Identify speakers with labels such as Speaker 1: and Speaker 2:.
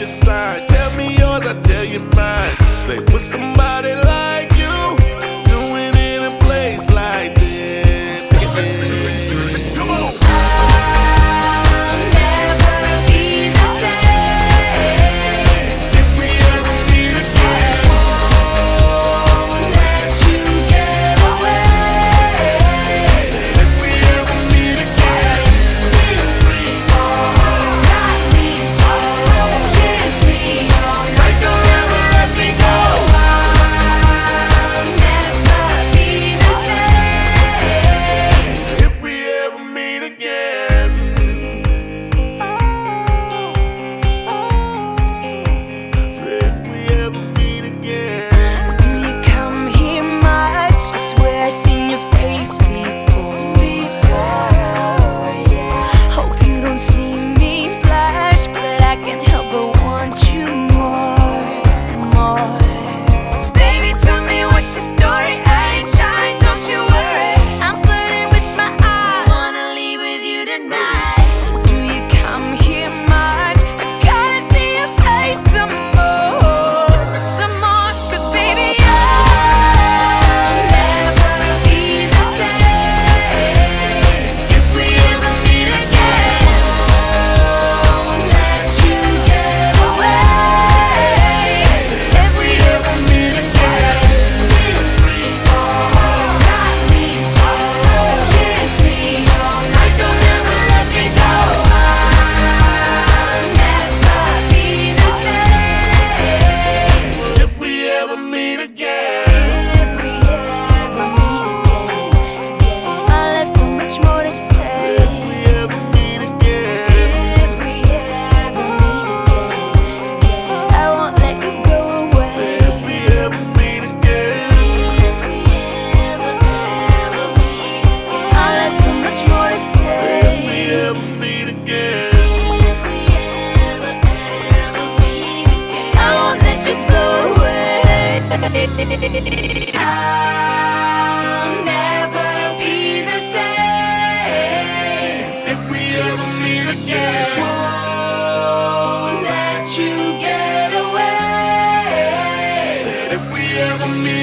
Speaker 1: your sign? Tell me yours, I tell you mine. Say, with somebody like you, doing it in a place like this. Come on.
Speaker 2: I'll never be the same if we ever meet again. Won't let you get away. Said if we ever meet